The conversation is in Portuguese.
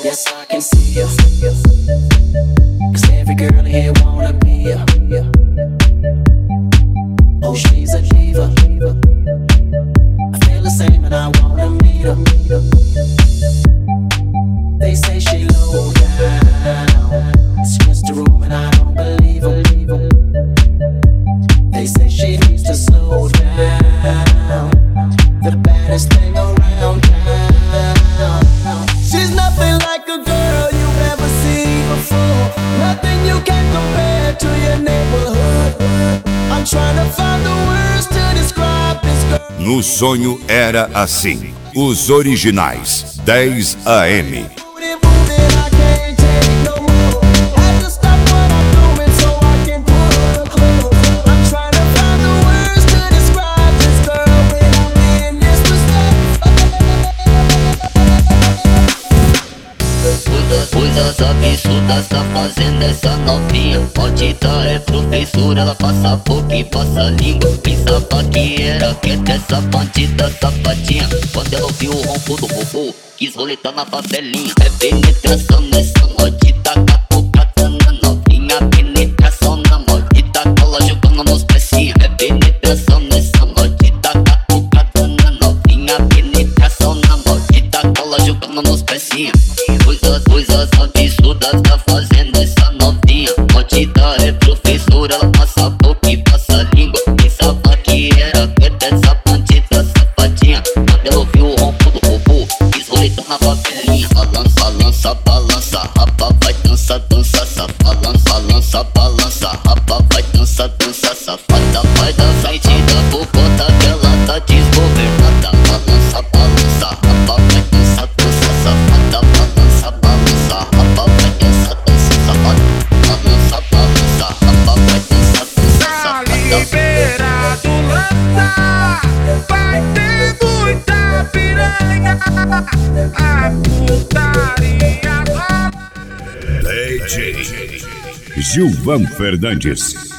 Yes, I can see you. 'Cause every girl here wanna be you. Oh, she's a diva. I feel the same and I wanna meet her. They say she low down. It's just a room and I don't believe them. They say she needs to slow down. The baddest thing around town. She's nothing like a girl you've ever seen before. Nothing you can compare to your neighborhood. I'm trying to find the words to describe this girl. No sonho era assim. Os originais, 10 AM. Coisas absurdas tá fazendo essa novinha. Maldita é professora, ela passa boca e passa língua. Pensava que era quieta essa bandida safadinha. Quando ela ouviu o ronco do robô, quis roletar na favelinha. É penetração nessa maldita catucada na novinha. Penetração na maldita cola jogando nos pecinhos. É penetração nessa maldita catucada na novinha. Penetração na maldita cola jogando nos pecinhos. Coisas absurdas tá fazendo essa novinha. Maldita é professora, ela passa a boca e passa a língua. Pensava que era quieta essa bandida safadinha. Quando ela ouviu o ronco do robô, quis roletar na favelinha. Balança, balança, balança, rapa, vai dança, dança, safada. Balança, balança, rapa, vai dança, dança, safada. Vai dançar e te dá bocota que ela tá desgovernada. Balança, balança, rapa, vai dança, dança, safada. Balança, balança, rapa, vai dança, dança, safada. Balança, balança, rapa, vai dança, dança, safada. Liberado lança, vai ter muita piranha. A putaria agora. DJ Gilvan Fernandes.